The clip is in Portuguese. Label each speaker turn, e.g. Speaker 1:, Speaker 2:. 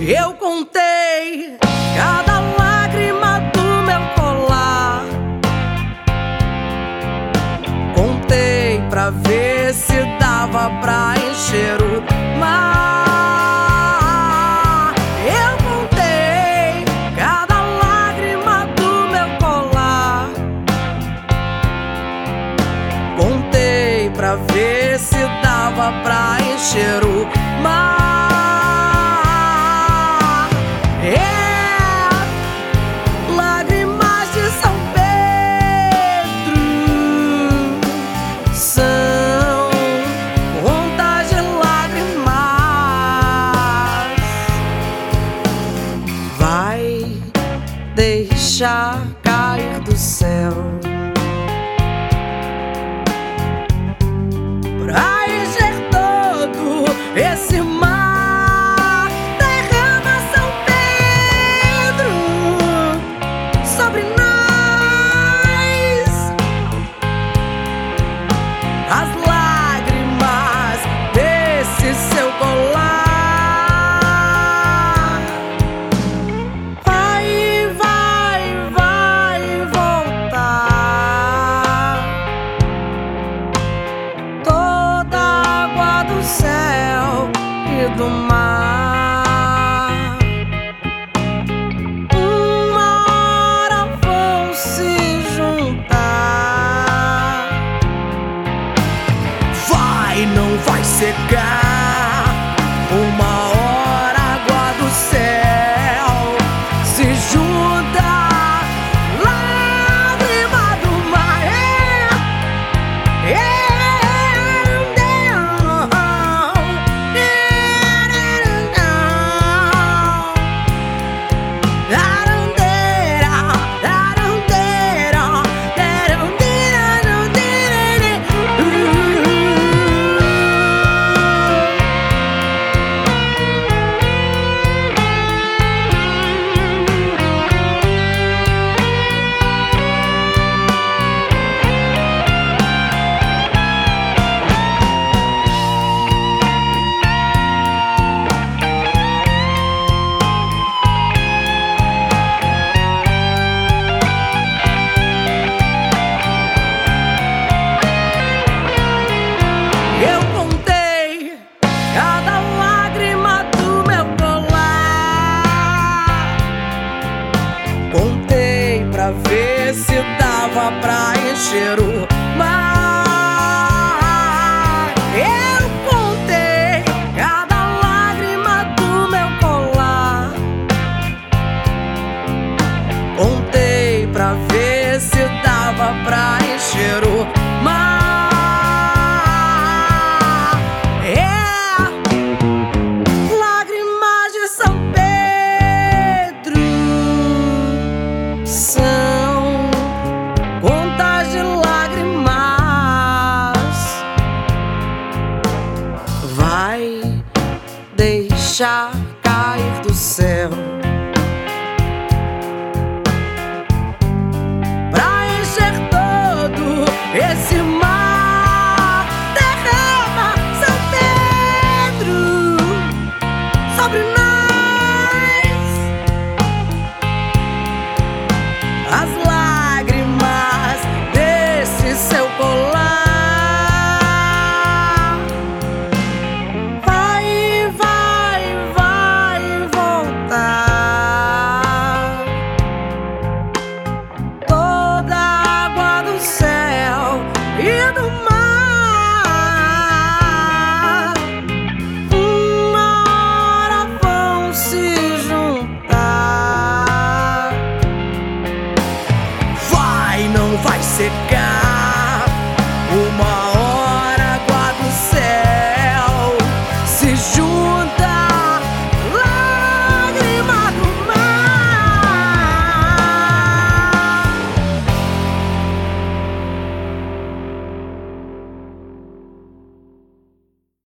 Speaker 1: Eu contei cada lágrima do meu colar. Contei pra ver se dava pra encher o mar. Eu contei cada lágrima do meu colar. Contei pra ver se dava pra encher o mar. Deixar cair do céu pra encher todo esse mar. Derrama São Pedro sobre nós as lágrimas desse seu colar. Do mar, uma hora vão se juntar. Vai, não vai secar. Uma hora a água do céu se junta. Lágrima do mar, pra ver se dava pra encher o mar. Eu contei cada lágrima do meu colar. Contei pra ver se dava pra encher o mar. Lágrimas de São Pedro são contas de lágrimas. Vai deixar cair do céu